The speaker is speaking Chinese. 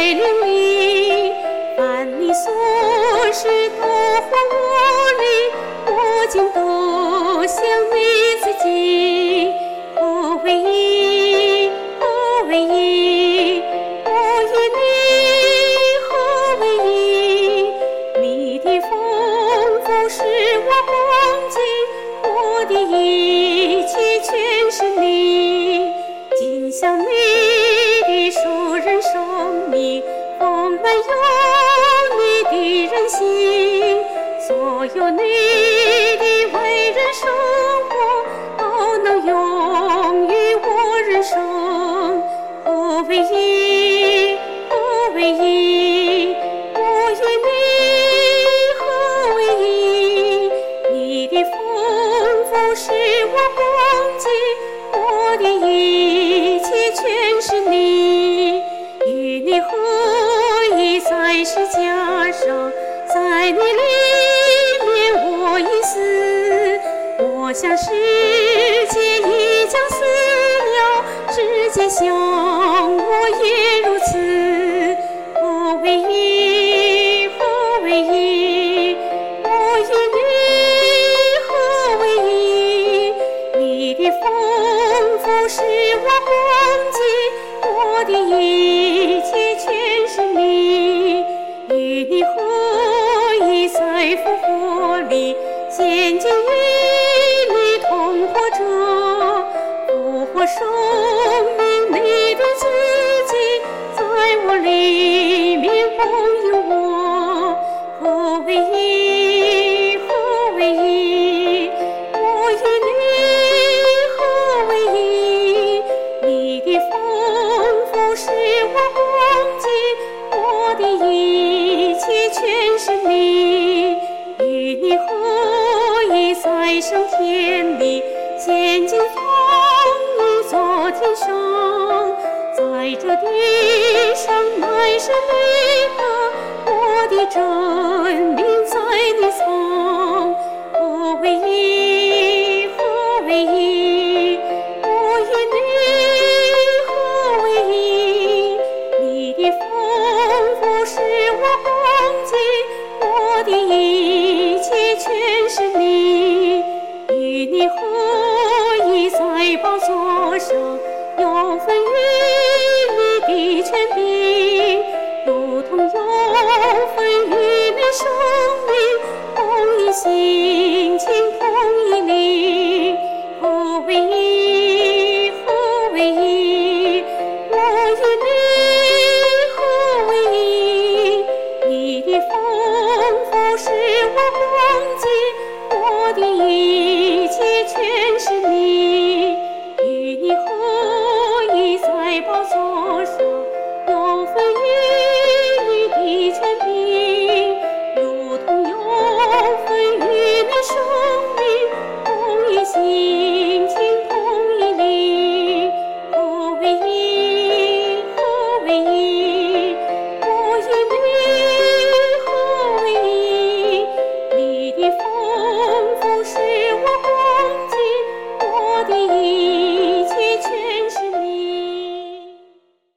灵里，凡你所是都还我里，我今都想你自己。何为义？何为义？我与你何为义？你的丰富使我忘记，我的一切全是你。今向你的熟人生命，丰满有你的人性，所有你的为人生活，都能用于我人生。何为义？何为义？我与你何为义？你的丰富使我忘记，我的一切全是你。与你合一在世架上，在你里面我已死，我想世界已将死了，世界想我也如此。何为义？何为义？我与你何为义？你的丰富使我忘记，我的一切全是你。与你合一在复活里，现今与你同活着，复活生命你的自己，在我里面供应我。何为义？何为义？我与你何为义？你的丰富使我忘记，我的一切全是你。与你合一在升天里，现今同你坐天上，在这地上乃是你的，我的真名在你藏。何为义？何为义？我与你何为义？你的丰富使我忘记，我的一切全是你。与你合一在宝座上，有份